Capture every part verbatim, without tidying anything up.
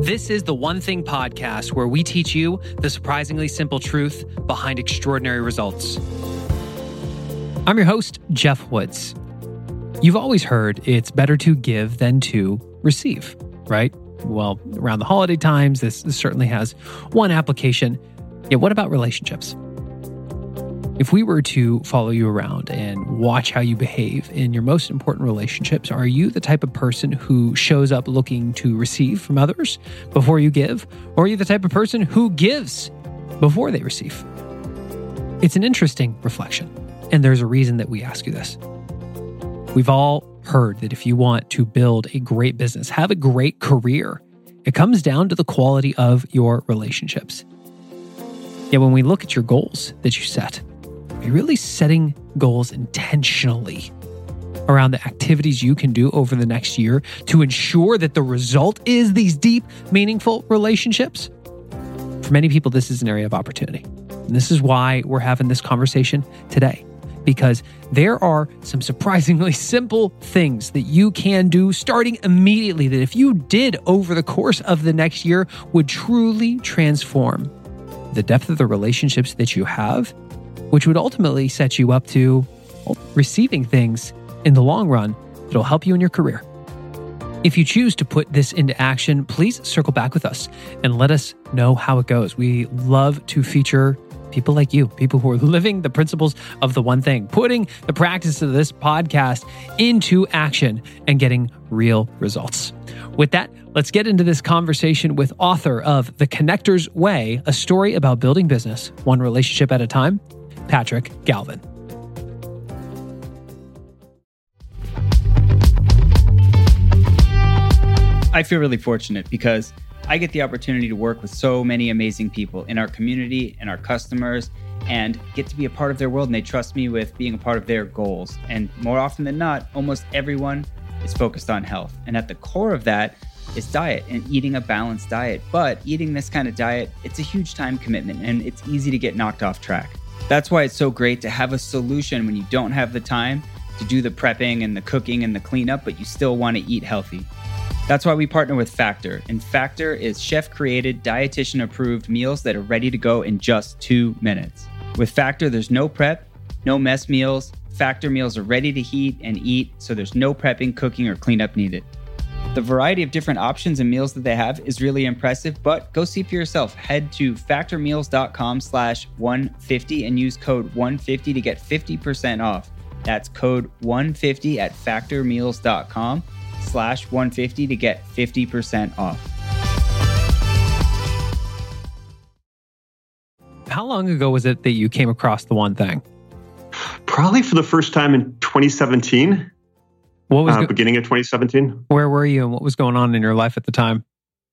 This is the One Thing podcast, where we teach you the surprisingly simple truth behind extraordinary results. I'm your host, Jeff Woods. You've always heard it's better to give than to receive, right? Well, around the holiday times, this, this certainly has one application. Yet what about relationships? If we were to follow you around and watch how you behave in your most important relationships, are you the type of person who shows up looking to receive from others before you give? Or are you the type of person who gives before they receive? It's an interesting reflection, and there's a reason that we ask you this. We've all heard that if you want to build a great business, have a great career, it comes down to the quality of your relationships. Yet when we look at your goals that you set, are you really setting goals intentionally around the activities you can do over the next year to ensure that the result is these deep, meaningful relationships? For many people, this is an area of opportunity. And this is why we're having this conversation today, because there are some surprisingly simple things that you can do starting immediately that if you did over the course of the next year would truly transform the depth of the relationships that you have, which would ultimately set you up to receiving things in the long run that'll help you in your career. If you choose to put this into action, please circle back with us and let us know how it goes. We love to feature people like you, people who are living the principles of the one thing, putting the practice of this podcast into action and getting real results. With that, let's get into this conversation with author of The Connector's Way, a story about building business one relationship at a time, Patrick Galvin. I feel really fortunate because I get the opportunity to work with so many amazing people in our community and our customers and get to be a part of their world, and they trust me with being a part of their goals. And more often than not, almost everyone is focused on health. And at the core of that is diet and eating a balanced diet. But eating this kind of diet, it's a huge time commitment and it's easy to get knocked off track. That's why it's so great to have a solution when you don't have the time to do the prepping and the cooking and the cleanup, but you still want to eat healthy. That's why we partner with Factor. And Factor is chef-created, dietitian-approved meals that are ready to go in just two minutes. With Factor, there's no prep, no mess meals. Factor meals are ready to heat and eat, so there's no prepping, cooking, or cleanup needed. The variety of different options and meals that they have is really impressive, but go see for yourself. Head to factormeals.com slash 150 and use code one fifty to get fifty percent off. That's code one fifty at factormeals.com slash 150 to get fifty percent off. How long ago was it that you came across the one thing? Probably for the first time in twenty seventeen. What was uh, go- beginning of twenty seventeen? Where were you and what was going on in your life at the time?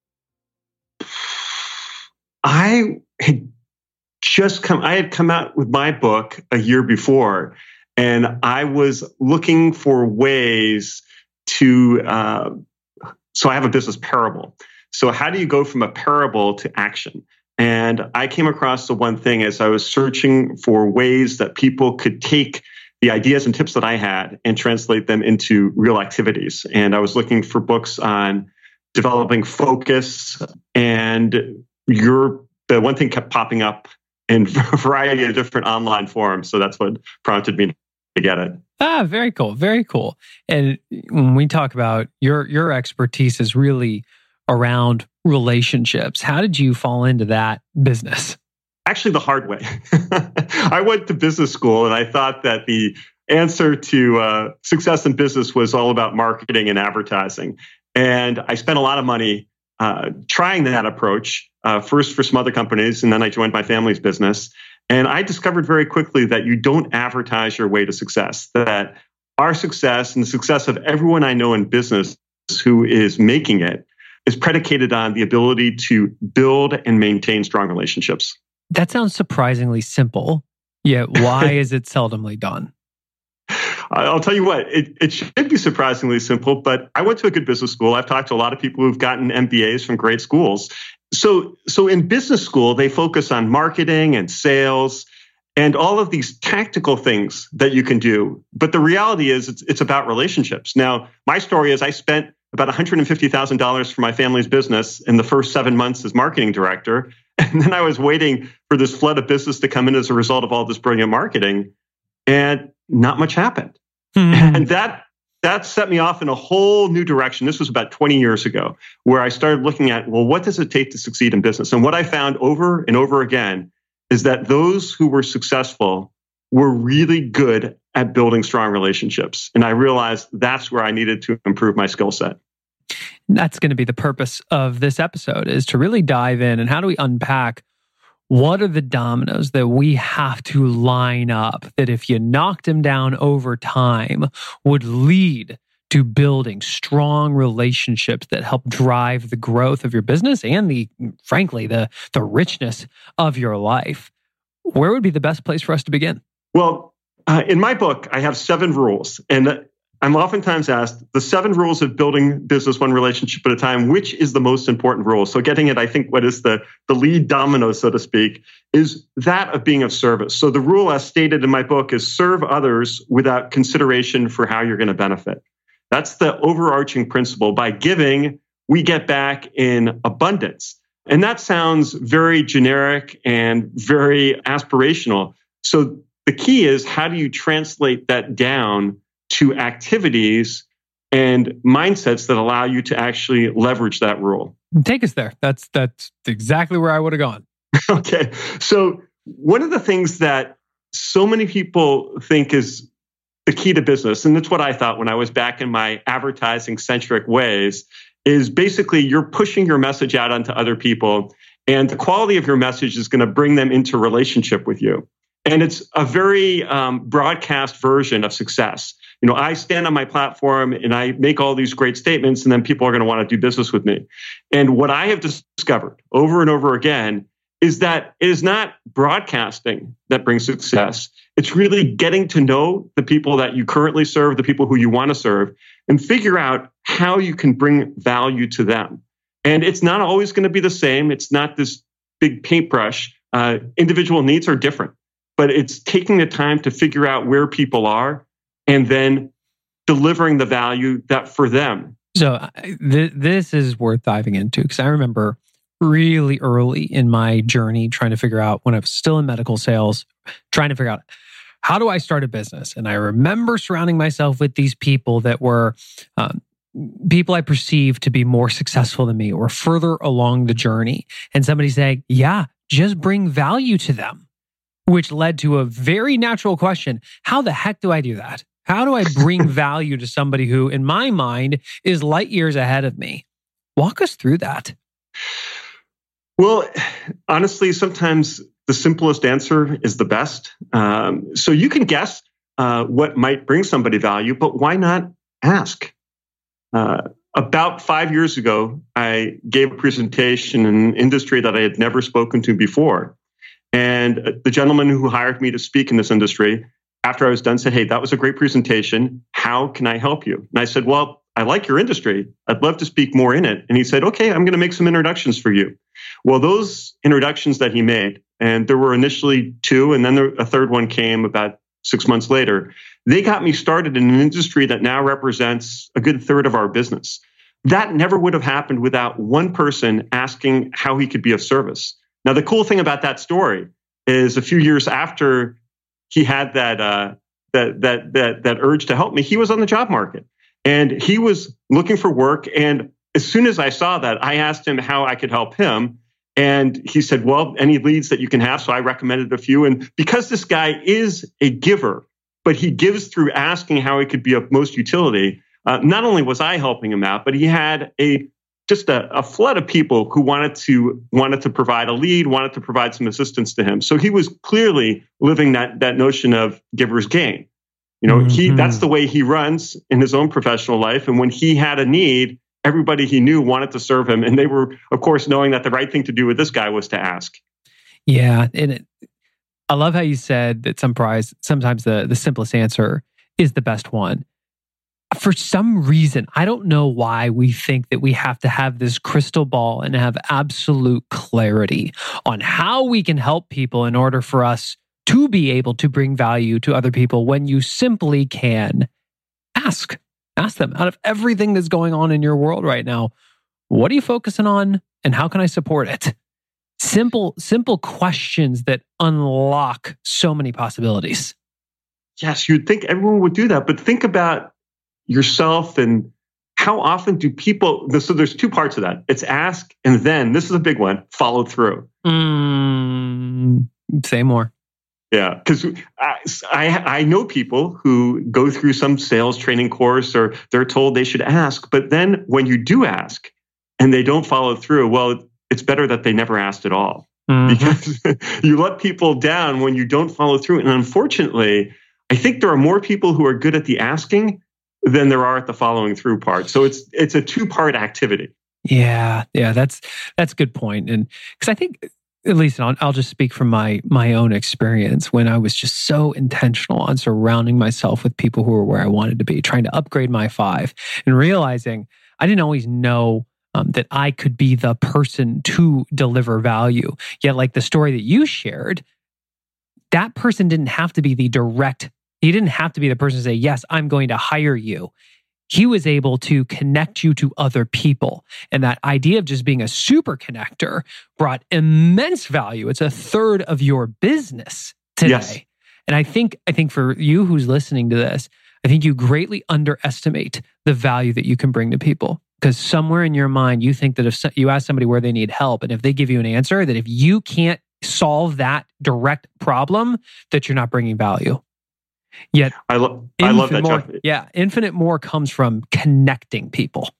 I had just come, I had come out with my book a year before, and I was looking for ways to, uh, so I have a business parable. So how do you go from a parable to action? And I came across the one thing as I was searching for ways that people could take the ideas and tips that I had and translate them into real activities. And I was looking for books on developing focus, and your the one thing kept popping up in a variety of different online forums. So that's what prompted me to get it. Ah, very cool. Very cool. And when we talk about your your expertise is really around relationships. How did you fall into that business? Actually, the hard way. I went to business school and I thought that the answer to uh, success in business was all about marketing and advertising. And I spent a lot of money uh, trying that approach, uh, first for some other companies, and then I joined my family's business. And I discovered very quickly that you don't advertise your way to success, that our success and the success of everyone I know in business who is making it is predicated on the ability to build and maintain strong relationships. That sounds surprisingly simple, yet why is it seldomly done? I'll tell you what, it, it should be surprisingly simple, but I went to a good business school. I've talked to a lot of people who've gotten M B As from great schools. So, so in business school, they focus on marketing and sales and all of these tactical things that you can do. But the reality is it's, it's about relationships. Now, my story is I spent about one hundred fifty thousand dollars for my family's business in the first seven months as marketing director. And then I was waiting for this flood of business to come in as a result of all this brilliant marketing. And not much happened. Mm-hmm. And that that set me off in a whole new direction. This was about twenty years ago, where I started looking at, well, what does it take to succeed in business? And what I found over and over again is that those who were successful were really good at building strong relationships. And I realized that's where I needed to improve my skill set. That's going to be the purpose of this episode, is to really dive in and how do we unpack what are the dominoes that we have to line up that if you knocked them down over time would lead to building strong relationships that help drive the growth of your business and the, frankly, the, the richness of your life. Where would be the best place for us to begin? Well, uh, in my book, I have seven rules, and I'm oftentimes asked the seven rules of building business one relationship at a time, which is the most important rule? So getting it, I think what is the, the lead domino, so to speak, is that of being of service. So the rule as stated in my book is serve others without consideration for how you're going to benefit. That's the overarching principle. By giving, we get back in abundance. And that sounds very generic and very aspirational. So the key is, how do you translate that down to activities and mindsets that allow you to actually leverage that rule? Take us there. That's that's exactly where I would have gone. Okay. So one of the things that so many people think is the key to business, and it's what I thought when I was back in my advertising-centric ways, is basically you're pushing your message out onto other people, and the quality of your message is going to bring them into relationship with you. And it's a very um, broadcast version of success. You know, I stand on my platform and I make all these great statements, and then people are going to want to do business with me. And what I have discovered over and over again is that it is not broadcasting that brings success. It's really getting to know the people that you currently serve, the people who you want to serve, and figure out how you can bring value to them. And it's not always going to be the same. It's not this big paintbrush. Uh, individual needs are different, but it's taking the time to figure out where people are and then delivering the value that for them. So uh, th- this is worth diving into, because I remember really early in my journey trying to figure out, when I was still in medical sales, trying to figure out, how do I start a business? And I remember surrounding myself with these people that were um, people I perceived to be more successful than me or further along the journey. And somebody saying, yeah, just bring value to them, which led to a very natural question. How the heck do I do that? How do I bring value to somebody who, in my mind, is light years ahead of me? Walk us through that. Well, honestly, sometimes the simplest answer is the best. Um, so you can guess uh, what might bring somebody value, but why not ask? Uh, about five years ago, I gave a presentation in an industry that I had never spoken to before. And the gentleman who hired me to speak in this industry, after I was done, said, hey, that was a great presentation. How can I help you? And I said, well, I like your industry. I'd love to speak more in it. And he said, okay, I'm going to make some introductions for you. Well, those introductions that he made, and there were initially two, and then there, a third one came about six months later, they got me started in an industry that now represents a good third of our business. That never would have happened without one person asking how he could be of service. Now, the cool thing about that story is a few years after he had that uh, that that that that urge to help me, he was on the job market and he was looking for work. And as soon as I saw that, I asked him how I could help him. And he said, well, any leads that you can have. So I recommended a few. And because this guy is a giver, but he gives through asking how he could be of most utility, uh, not only was I helping him out, but he had a just a, a flood of people who wanted to wanted to provide a lead, wanted to provide some assistance to him. So he was clearly living that that notion of giver's gain. You know, mm-hmm. he that's the way he runs in his own professional life. And when he had a need, everybody he knew wanted to serve him. And they were, of course, knowing that the right thing to do with this guy was to ask. Yeah. And it, I love how you said that some prize, sometimes the, the simplest answer is the best one. For some reason, I don't know why we think that we have to have this crystal ball and have absolute clarity on how we can help people in order for us to be able to bring value to other people when you simply can ask. Ask them, out of everything that's going on in your world right now, what are you focusing on and how can I support it? Simple, simple questions that unlock so many possibilities. Yes, you'd think everyone would do that, but think about yourself and how often do people, so there's two parts of that. It's ask, and then, this is a big one, follow through. Mm, say more. Yeah, because I, I I know people who go through some sales training course or they're told they should ask, but then when you do ask and they don't follow through, well, it's better that they never asked at all. Mm-hmm. Because you let people down when you don't follow through. And unfortunately, I think there are more people who are good at the asking than there are at the following through part. So it's it's a two-part activity. Yeah, yeah, that's that's a good point. And because I think, at least I'll, I'll just speak from my my own experience when I was just so intentional on surrounding myself with people who were where I wanted to be, trying to upgrade my five and realizing I didn't always know um, that I could be the person to deliver value. Yet like the story that you shared, that person didn't have to be the direct, he didn't have to be the person to say, yes, I'm going to hire you. He was able to connect you to other people. And that idea of just being a super connector brought immense value. It's a third of your business today. Yes. And I think, I think for you who's listening to this, I think you greatly underestimate the value that you can bring to people. Because somewhere in your mind, you think that if you ask somebody where they need help, and if they give you an answer, that if you can't solve that direct problem, that you're not bringing value. Yet, I, lo- I love that. More, yeah, infinite more comes from connecting people.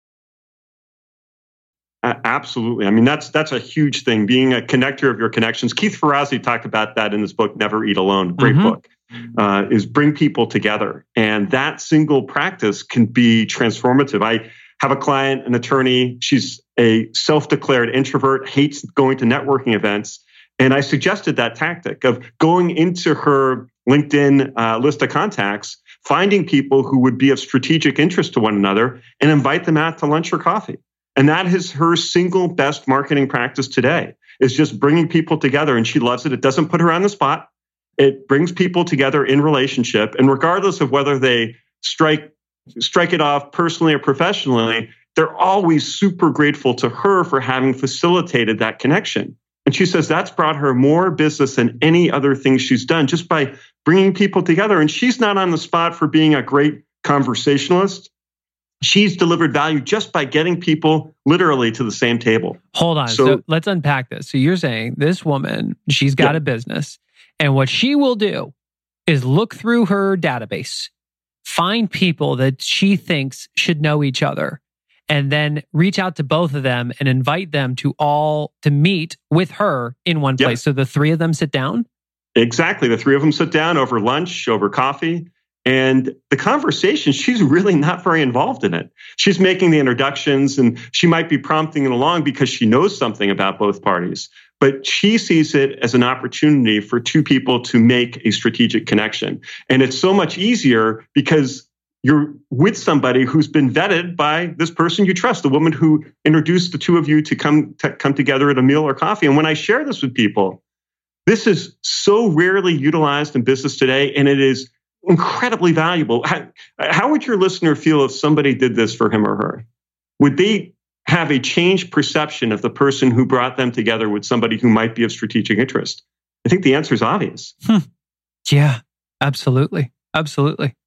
Uh, absolutely. I mean, that's that's a huge thing. Being a connector of your connections. Keith Ferrazzi talked about that in his book, Never Eat Alone. Great mm-hmm. book. Uh, is bring people together, and that single practice can be transformative. I have a client, an attorney. She's a self-declared introvert, hates going to networking events, and I suggested that tactic of going into her LinkedIn uh, list of contacts, finding people who would be of strategic interest to one another and invite them out to lunch or coffee. And that is her single best marketing practice today, is just bringing people together. And she loves it. It doesn't put her on the spot. It brings people together in relationship. And regardless of whether they strike, strike it off personally or professionally, they're always super grateful to her for having facilitated that connection. And she says that's brought her more business than any other thing she's done just by bringing people together. And she's not on the spot for being a great conversationalist. She's delivered value just by getting people literally to the same table. Hold on. So, so let's unpack this. So you're saying this woman, she's got yeah. a business, and what she will do is look through her database, find people that she thinks should know each other, and then reach out to both of them and invite them to all to meet with her in one place. Yep. So the three of them sit down? Exactly. The three of them sit down over lunch, over coffee. And the conversation, she's really not very involved in it. She's making the introductions and she might be prompting it along because she knows something about both parties. But she sees it as an opportunity for two people to make a strategic connection. And it's so much easier because you're with somebody who's been vetted by this person you trust, the woman who introduced the two of you to come to come together at a meal or coffee. And when I share this with people, this is so rarely utilized in business today, and it is incredibly valuable. How, how would your listener feel if somebody did this for him or her? Would they have a changed perception of the person who brought them together with somebody who might be of strategic interest? I think the answer is obvious. Hmm. Yeah, absolutely. Absolutely.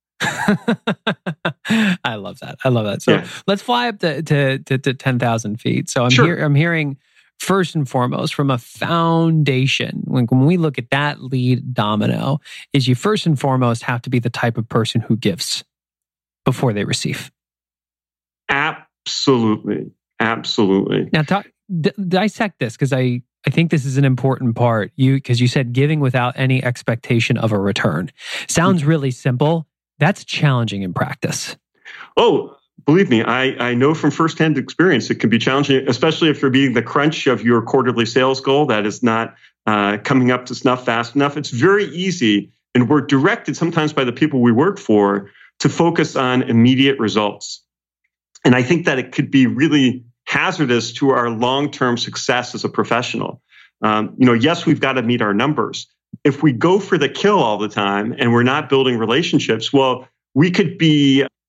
I love that. I love that. So yeah. let's fly up to, to, to, to ten thousand feet. So I'm sure. here, I'm hearing first and foremost from a foundation, when, when we look at that lead domino, is you first and foremost have to be the type of person who gives before they receive. Absolutely. Absolutely. Now talk, d- dissect this, because I, I think this is an important part. You, because you said giving without any expectation of a return. Sounds really simple. That's challenging in practice. Oh, believe me, I, I know from firsthand experience it can be challenging, especially if you're beating the crunch of your quarterly sales goal that is not uh, coming up to snuff fast enough. It's very easy, and we're directed sometimes by the people we work for to focus on immediate results. And I think that it could be really hazardous to our long-term success as a professional. Um, you know, yes, we've got to meet our numbers. If we go for the kill all the time and we're not building relationships, well, we could be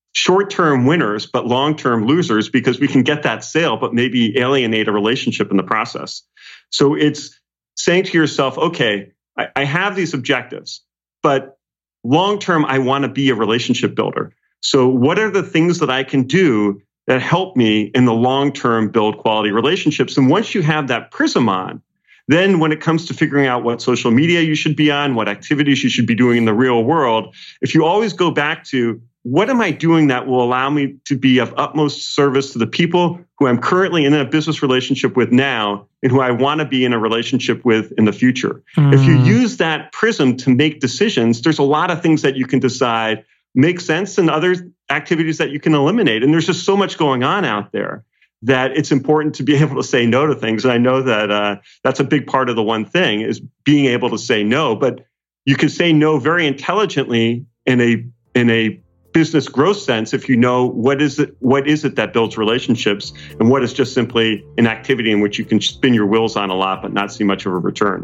short-term winners, but long-term losers because we can get that sale, but maybe alienate a relationship in the process. So it's saying to yourself, okay, I, I have these objectives, but long-term, I want to be a relationship builder. So what are the things that I can do that help me in the long-term build quality relationships? And once you have that prism on, then when it comes to figuring out what social media you should be on, what activities you should be doing in the real world, if you always go back to what am I doing that will allow me to be of utmost service to the people who I'm currently in a business relationship with now and who I want to be in a relationship with in the future? Mm. If you use that prism to make decisions, there's a lot of things that you can decide make sense and other activities that you can eliminate. And there's just so much going on out there that it's important to be able to say no to things. And I know that uh, that's a big part of the one thing is being able to say no, but you can say no very intelligently in a in a business growth sense if you know what is it what is it that builds relationships and what is just simply an activity in which you can spin your wheels on a lot but not see much of a return.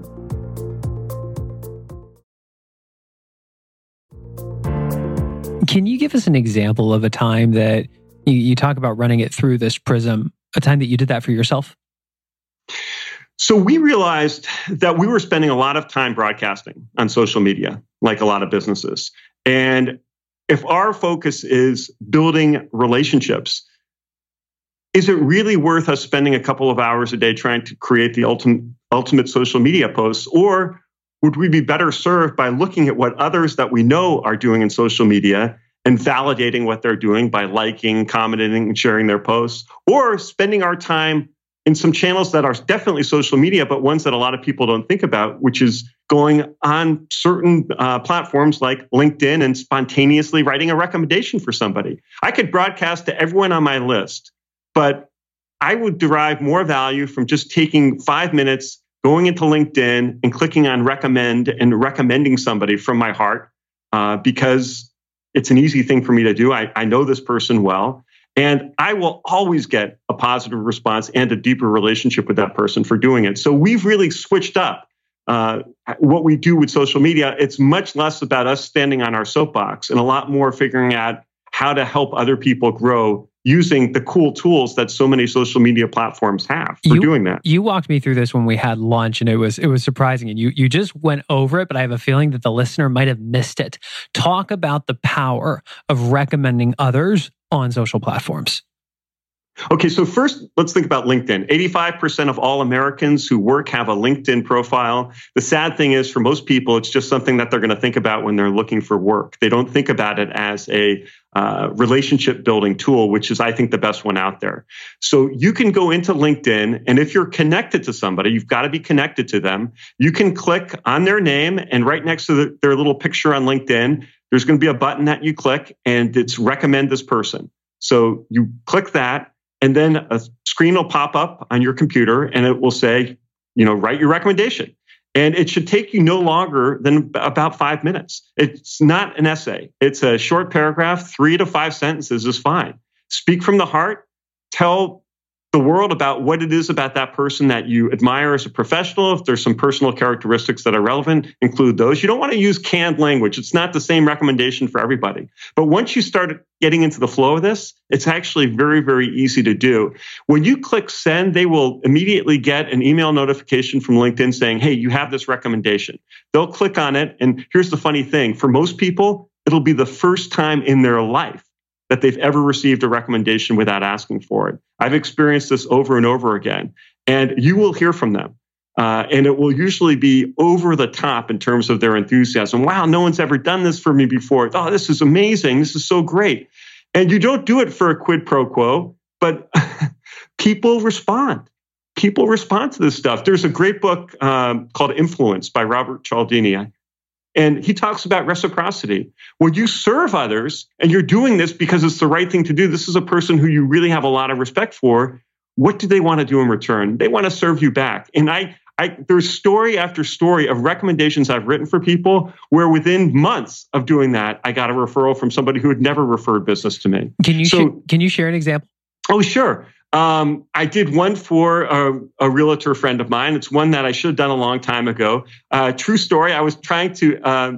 Can you give us an example of a time that you, you talk about running it through this prism, a time that you did that for yourself? So we realized that we were spending a lot of time broadcasting on social media, like a lot of businesses. And if our focus is building relationships, is it really worth us spending a couple of hours a day trying to create the ultimate, ultimate social media posts? Or would we be better served by looking at what others that we know are doing in social media and validating what they're doing by liking, commenting, and sharing their posts? Or spending our time in some channels that are definitely social media, but ones that a lot of people don't think about, which is going on certain uh, platforms like LinkedIn and spontaneously writing a recommendation for somebody. I could broadcast to everyone on my list, but I would derive more value from just taking five minutes, going into LinkedIn and clicking on recommend and recommending somebody from my heart uh, because it's an easy thing for me to do. I, I know this person well. And I will always get a positive response and a deeper relationship with that person for doing it. So we've really switched up uh, what we do with social media. It's much less about us standing on our soapbox and a lot more figuring out how to help other people grow using the cool tools that so many social media platforms have for you, doing that. You walked me through this when we had lunch, and it was it was surprising. And you you just went over it, but I have a feeling that the listener might have missed it. Talk about the power of recommending others on social platforms. Okay, so first, let's think about LinkedIn. eighty-five percent of all Americans who work have a LinkedIn profile. The sad thing is, for most people, it's just something that they're going to think about when they're looking for work. They don't think about it as a uh, relationship building tool, which is, I think, the best one out there. So you can go into LinkedIn, and if you're connected to somebody, you've got to be connected to them. You can click on their name, and right next to the, their little picture on LinkedIn, there's going to be a button that you click, and it's recommend this person. So you click that, and then a screen will pop up on your computer and it will say, you know, write your recommendation. And it should take you no longer than about five minutes. It's not an essay. It's a short paragraph, three to five sentences is fine. Speak from the heart. Tell the world about what it is about that person that you admire as a professional. If there's some personal characteristics that are relevant, include those. You don't want to use canned language. It's not the same recommendation for everybody. But once you start getting into the flow of this, it's actually very, very easy to do. When you click send, they will immediately get an email notification from LinkedIn saying, hey, you have this recommendation. They'll click on it. And here's the funny thing. For most people, it'll be the first time in their life that they've ever received a recommendation without asking for it. I've experienced this over and over again, and you will hear from them. Uh, and it will usually be over the top in terms of their enthusiasm. Wow, no one's ever done this for me before. Oh, this is amazing. This is so great. And you don't do it for a quid pro quo, but people respond. People respond to this stuff. There's a great book um, called Influence by Robert Cialdini. And he talks about reciprocity. When you serve others and you're doing this because it's the right thing to do, this is a person who you really have a lot of respect for. What do they want to do in return? They want to serve you back. And I, I, there's story after story of recommendations I've written for people where within months of doing that, I got a referral from somebody who had never referred business to me. Can you so, sh- can you share an example? Oh, sure. Um, I did one for a, a realtor friend of mine. It's one that I should have done a long time ago. Uh, true story. I was trying to, uh,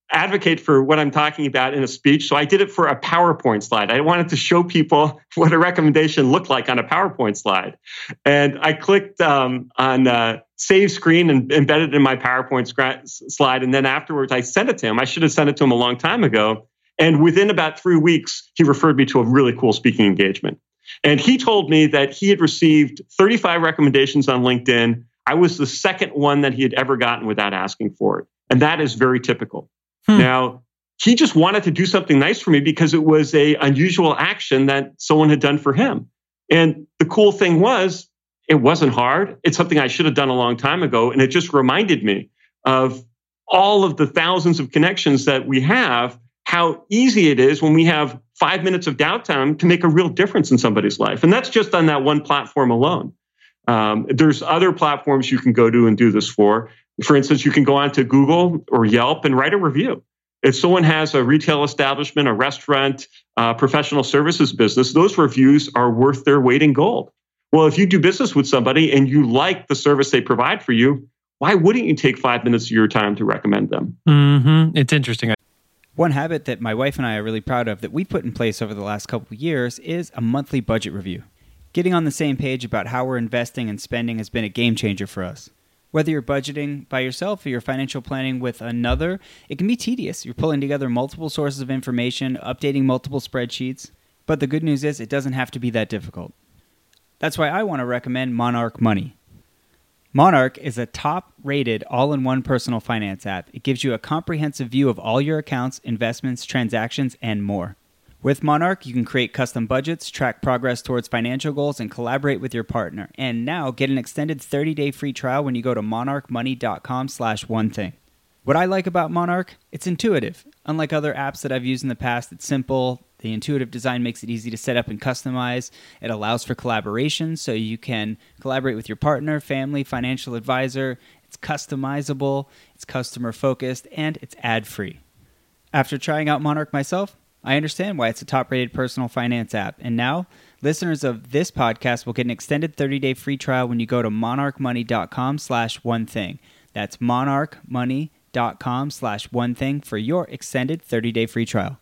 advocate for what I'm talking about in a speech. So I did it for a PowerPoint slide. I wanted to show people what a recommendation looked like on a PowerPoint slide. And I clicked um, on uh, save screen and embedded it in my PowerPoint scra- slide. And then afterwards, I sent it to him. I should have sent it to him a long time ago. And within about three weeks, he referred me to a really cool speaking engagement. And he told me that he had received thirty-five recommendations on LinkedIn. I was the second one that he had ever gotten without asking for it. And that is very typical. Hmm. Now, he just wanted to do something nice for me because it was a unusual action that someone had done for him. And the cool thing was, it wasn't hard. It's something I should have done a long time ago. And it just reminded me of all of the thousands of connections that we have, how easy it is when we have five minutes of downtime to make a real difference in somebody's life. And that's just on that one platform alone. Um, there's other platforms you can go to and do this for. For instance, you can go onto Google or Yelp and write a review. If someone has a retail establishment, a restaurant, uh, professional services business, those reviews are worth their weight in gold. Well, if you do business with somebody and you like the service they provide for you, why wouldn't you take five minutes of your time to recommend them? Mm-hmm. It's interesting. One habit that my wife and I are really proud of that we've put in place over the last couple of years is a monthly budget review. Getting on the same page about how we're investing and spending has been a game changer for us. Whether you're budgeting by yourself or you're financial planning with another, it can be tedious. You're pulling together multiple sources of information, updating multiple spreadsheets. But the good news is it doesn't have to be that difficult. That's why I want to recommend Monarch Money. Monarch is a top-rated all-in-one personal finance app. It gives you a comprehensive view of all your accounts, investments, transactions, and more. With Monarch, you can create custom budgets, track progress towards financial goals, and collaborate with your partner. And now, get an extended thirty-day free trial when you go to monarchmoney.com slash one thing. What I like about Monarch, it's intuitive. Unlike other apps that I've used in the past, it's simple. The intuitive design makes it easy to set up and customize. It allows for collaboration, so you can collaborate with your partner, family, financial advisor. It's customizable, it's customer-focused, and it's ad-free. After trying out Monarch myself, I understand why it's a top-rated personal finance app. And now, listeners of this podcast will get an extended thirty-day free trial when you go to monarchmoney.com slash one thing. That's monarchmoney.com slash one thing for your extended thirty-day free trial.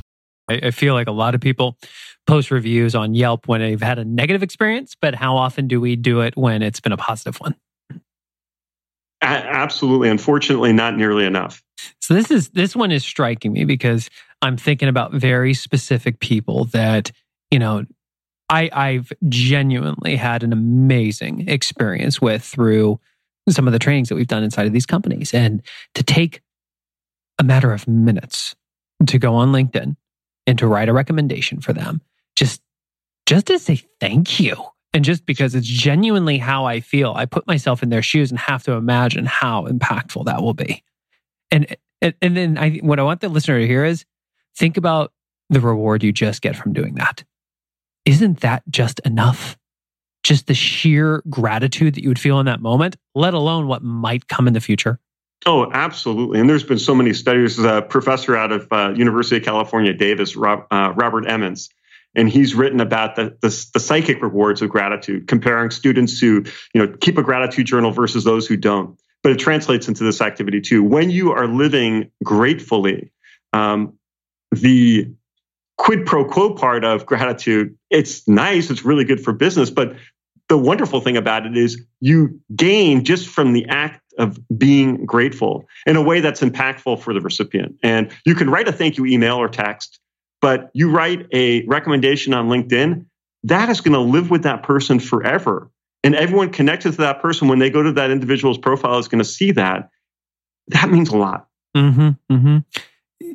I feel like a lot of people post reviews on Yelp when they've had a negative experience, but how often do we do it when it's been a positive one? Absolutely. Unfortunately, not nearly enough. So this is this one is striking me because I'm thinking about very specific people that, you know, I, I've genuinely had an amazing experience with through some of the trainings that we've done inside of these companies. And to take a matter of minutes to go on LinkedIn and to write a recommendation for them, just, just to say thank you. And just because it's genuinely how I feel, I put myself in their shoes and have to imagine how impactful that will be. And and, and then I, what I want the listener to hear is, think about the reward you just get from doing that. Isn't that just enough? Just the sheer gratitude that you would feel in that moment, let alone what might come in the future. Oh, absolutely. And there's been so many studies. There's a professor out of uh, University of California, Davis, Rob, uh, Robert Emmons, and he's written about the, the the psychic rewards of gratitude, comparing students who, you know, keep a gratitude journal versus those who don't. But it translates into this activity too. When you are living gratefully, um, the quid pro quo part of gratitude, it's nice, it's really good for business, but the wonderful thing about it is you gain just from the act of being grateful in a way that's impactful for the recipient. And you can write a thank you email or text, but you write a recommendation on LinkedIn, that is going to live with that person forever. And everyone connected to that person, when they go to that individual's profile, is going to see that. That means a lot. Mm-hmm, mm-hmm.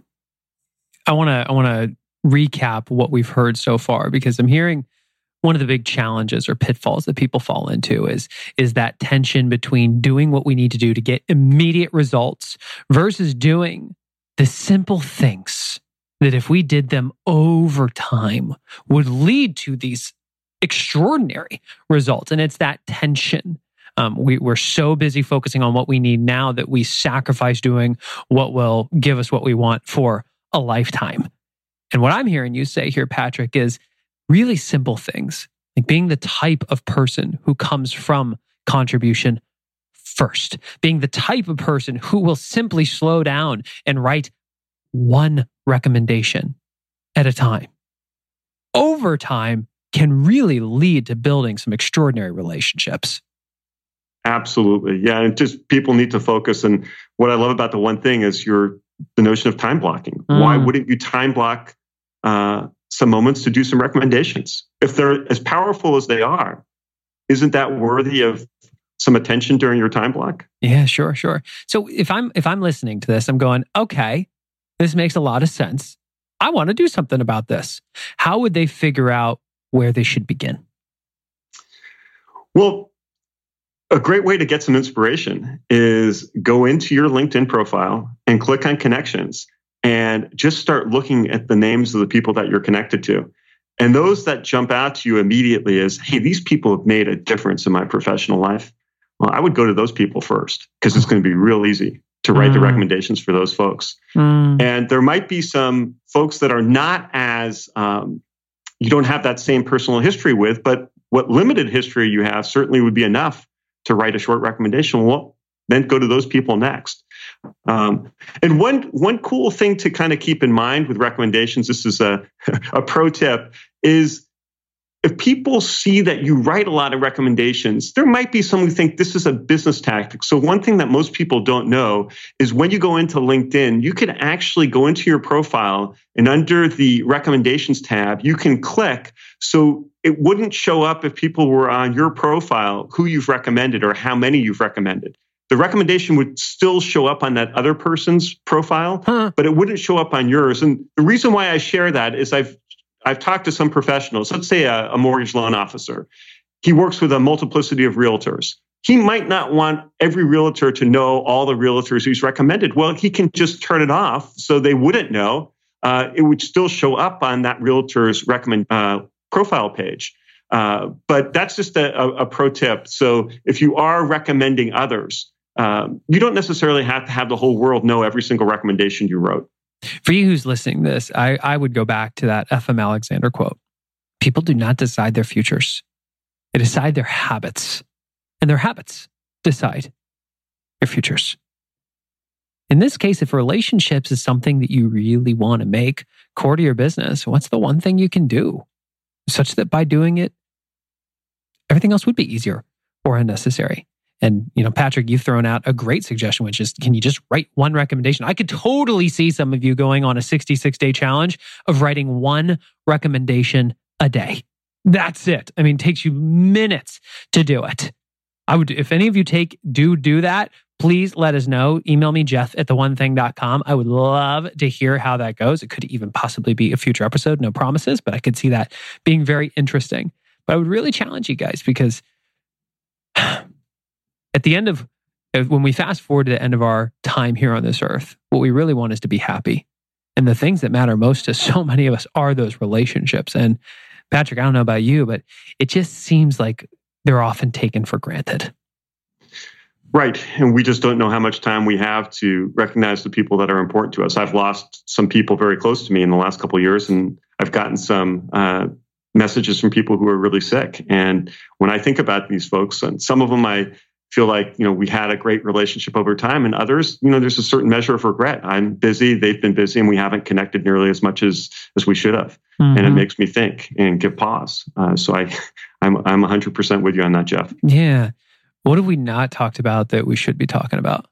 I want to I want to recap what we've heard so far, because I'm hearing one of the big challenges or pitfalls that people fall into is, is that tension between doing what we need to do to get immediate results versus doing the simple things that, if we did them over time, would lead to these extraordinary results. And it's that tension. Um, we, we're so busy focusing on what we need now that we sacrifice doing what will give us what we want for a lifetime. And what I'm hearing you say here, Patrick, is really simple things, like being the type of person who comes from contribution first, being the type of person who will simply slow down and write one recommendation at a time. Over time can really lead to building some extraordinary relationships. Absolutely. Yeah. And just people need to focus. And what I love about the one thing is your the notion of time blocking. Mm. Why wouldn't you time block uh, some moments to do some recommendations? If they're as powerful as they are, isn't that worthy of some attention during your time block? Yeah, sure, sure. So if I'm if I'm listening to this, I'm going, okay, this makes a lot of sense. I want to do something about this. How would they figure out where they should begin? Well, a great way to get some inspiration is go into your LinkedIn profile and click on connections and just start looking at the names of the people that you're connected to. And those that jump out to you immediately is, hey, these people have made a difference in my professional life. Well, I would go to those people first because it's going to be real easy to write mm. the recommendations for those folks. Mm. And there might be some folks that are not as, um, you don't have that same personal history with, but what limited history you have certainly would be enough to write a short recommendation. Well, then go to those people next. Um, and one one cool thing to kind of keep in mind with recommendations, this is a, a pro tip, is if people see that you write a lot of recommendations, there might be some who think this is a business tactic. So one thing that most people don't know is when you go into LinkedIn, you can actually go into your profile and under the recommendations tab, you can click. So it wouldn't show up if people were on your profile, who you've recommended or how many you've recommended. The recommendation would still show up on that other person's profile, huh. but it wouldn't show up on yours. And the reason why I share that is I've I've talked to some professionals, let's say a, a mortgage loan officer. He works with a multiplicity of realtors. He might not want every realtor to know all the realtors he's recommended. Well, he can just turn it off so they wouldn't know. Uh, it would still show up on that realtor's recommend uh, profile page. Uh, but that's just a, a, a pro tip. So if you are recommending others, um, you don't necessarily have to have the whole world know every single recommendation you wrote. For you who's listening to this, I, I would go back to that F M Alexander quote. People do not decide their futures. They decide their habits. And their habits decide their futures. In this case, if relationships is something that you really want to make core to your business, what's the one thing you can do such that by doing it, everything else would be easier or unnecessary? And, you know, Patrick, you've thrown out a great suggestion, which is, can you just write one recommendation? I could totally see some of you going on a sixty-six day challenge of writing one recommendation a day. That's it. I mean, it takes you minutes to do it. I would, if any of you take, do, do that, please let us know. Email me, Jeff at the one thing dot com. I would love to hear how that goes. It could even possibly be a future episode. No promises, but I could see that being very interesting. But I would really challenge you guys because at the end of, when we fast forward to the end of our time here on this earth, what we really want is to be happy. And the things that matter most to so many of us are those relationships. And Patrick, I don't know about you, but it just seems like they're often taken for granted. Right. And we just don't know how much time we have to recognize the people that are important to us. I've lost some people very close to me in the last couple of years, and I've gotten some uh, messages from people who are really sick. And when I think about these folks, and some of them I feel like, you know, we had a great relationship over time, and others, you know, there's a certain measure of regret. I'm busy, they've been busy, and we haven't connected nearly as much as as we should have. Mm-hmm. And it makes me think and give pause. Uh, so I, I'm I'm one hundred percent with you on that, Jeff. Yeah. What have we not talked about that we should be talking about?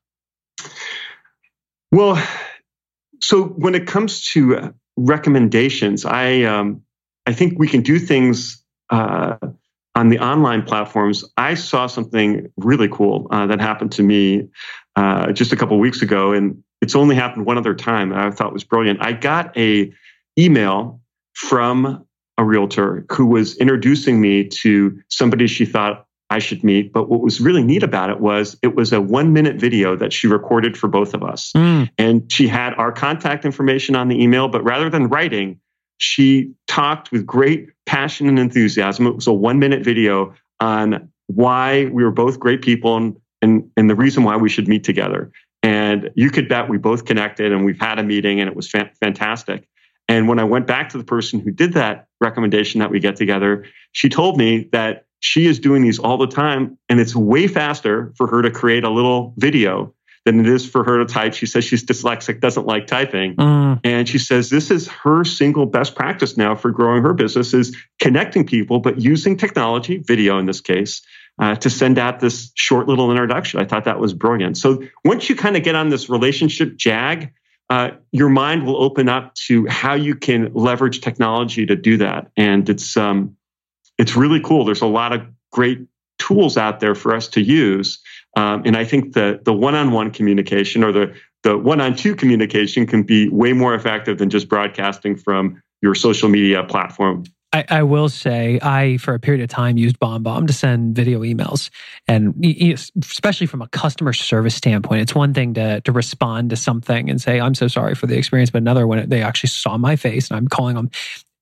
Well, so when it comes to recommendations, I um, I think we can do things uh, on the online platforms. I saw something really cool uh, that happened to me uh, just a couple of weeks ago, and it's only happened one other time. And I thought it was brilliant. I got a email from a realtor who was introducing me to somebody she thought I should meet. But what was really neat about it was it was a one minute video that she recorded for both of us. Mm. And she had our contact information on the email, but rather than writing, she talked with great passion and enthusiasm. It was a one minute video on why we were both great people and, and, and the reason why we should meet together. And you could bet we both connected and we've had a meeting and it was fa- fantastic. And when I went back to the person who did that recommendation that we get together, she told me that she is doing these all the time, and it's way faster for her to create a little video than it is for her to type. She says she's dyslexic, doesn't like typing. Mm. And she says this is her single best practice now for growing her business is connecting people, but using technology, video in this case, uh, to send out this short little introduction. I thought that was brilliant. So once you kind of get on this relationship jag, uh, your mind will open up to how you can leverage technology to do that. And it's um, it's really cool. There's a lot of great tools out there for us to use. Um, and I think the the one-on-one communication or the the one-on-two communication can be way more effective than just broadcasting from your social media platform. I, I will say, I, for a period of time, used BombBomb to send video emails. And especially from a customer service standpoint, it's one thing to, to respond to something and say, I'm so sorry for the experience, but another when they actually saw my face and I'm calling them,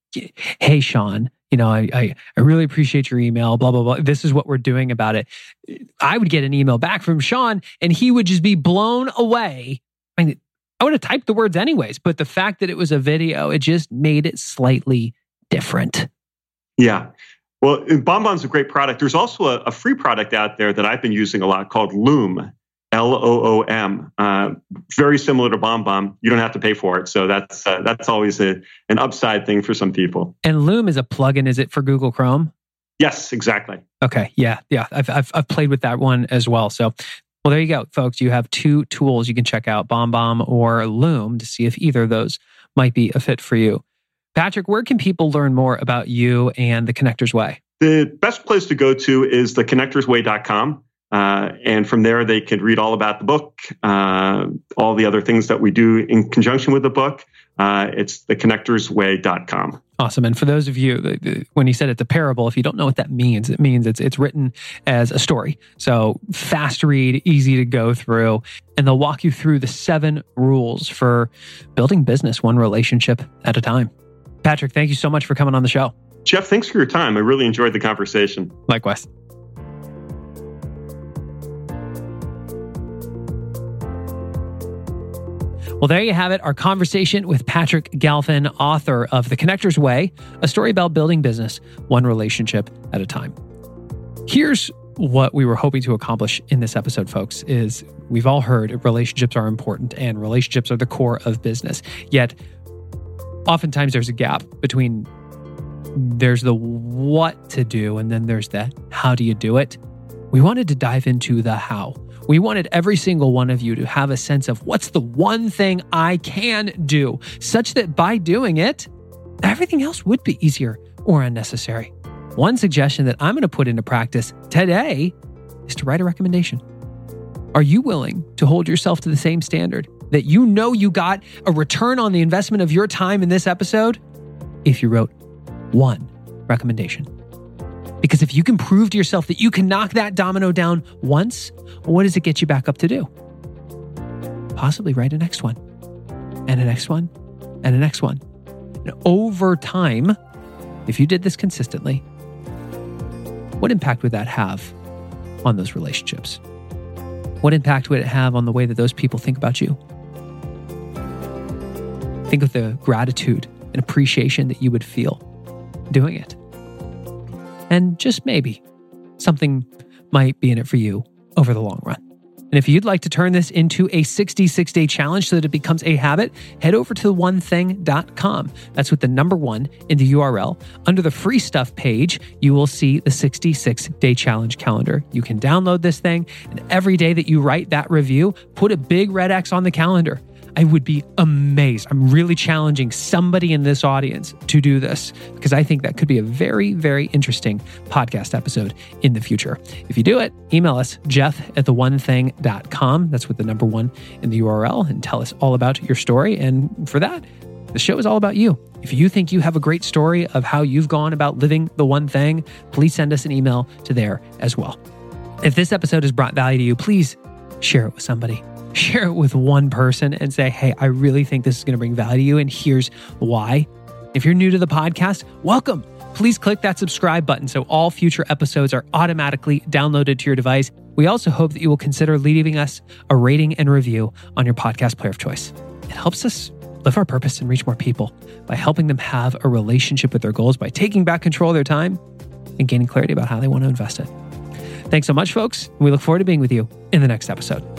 hey, Sean, you know, I, I, I really appreciate your email, blah, blah, blah. This is what we're doing about it. I would get an email back from Sean and he would just be blown away. I mean, I would have typed the words anyways, but the fact that it was a video, it just made it slightly different. Yeah. Well, BombBomb's a great product. There's also a, a free product out there that I've been using a lot called Loom, L O O M. Uh, very similar to BombBomb. You don't have to pay for it. So that's uh, that's always a, an upside thing for some people. And Loom is a plugin. Is it for Google Chrome? Yes, exactly. Okay. Yeah. Yeah. I've, I've, I've played with that one as well. So, well, there you go, folks. You have two tools you can check out, BombBomb or Loom, to see if either of those might be a fit for you. Patrick, where can people learn more about you and the Connectors Way? The best place to go to is the connectors way dot com. Uh, and from there, they can read all about the book, uh, all the other things that we do in conjunction with the book. Uh, it's the connectors way dot com. Awesome. And for those of you, when he said it's a parable, if you don't know what that means, it means it's it's written as a story. So fast read, easy to go through. And they'll walk you through the seven rules for building business one relationship at a time. Patrick, thank you so much for coming on the show. Jeff, thanks for your time. I really enjoyed the conversation. Likewise. Well, there you have it, our conversation with Patrick Galfin, author of The Connectors Way, a story about building business one relationship at a time. Here's what we were hoping to accomplish in this episode, folks, is we've all heard relationships are important and relationships are the core of business. Yet, oftentimes there's a gap between there's the what to do and then there's the how do you do it. We wanted to dive into the how. We wanted every single one of you to have a sense of what's the one thing I can do, such that by doing it, everything else would be easier or unnecessary. One suggestion that I'm going to put into practice today is to write a recommendation. Are you willing to hold yourself to the same standard that you know you got a return on the investment of your time in this episode if you wrote one recommendation? Because if you can prove to yourself that you can knock that domino down once, what does it get you back up to do? Possibly write a next one, and a next one, and a next one. And over time, if you did this consistently, what impact would that have on those relationships? What impact would it have on the way that those people think about you? Think of the gratitude and appreciation that you would feel doing it. And just maybe something might be in it for you over the long run. And if you'd like to turn this into a sixty-six day challenge so that it becomes a habit, head over to the one thing dot com. That's with the number one in the U R L. Under the free stuff page, you will see the sixty-six day challenge calendar. You can download this thing, and every day that you write that review, put a big red X on the calendar. I would be amazed. I'm really challenging somebody in this audience to do this because I think that could be a very, very interesting podcast episode in the future. If you do it, email us, Jeff at the one thing dot com. That's with the number one in the U R L, and tell us all about your story. And for that, the show is all about you. If you think you have a great story of how you've gone about living the one thing, please send us an email to there as well. If this episode has brought value to you, please share it with somebody. Share it with one person and say, hey, I really think this is going to bring value to you, and here's why. If you're new to the podcast, welcome. Please click that subscribe button so all future episodes are automatically downloaded to your device. We also hope that you will consider leaving us a rating and review on your podcast player of choice. It helps us live our purpose and reach more people by helping them have a relationship with their goals, by taking back control of their time and gaining clarity about how they want to invest it. Thanks so much, folks. We look forward to being with you in the next episode.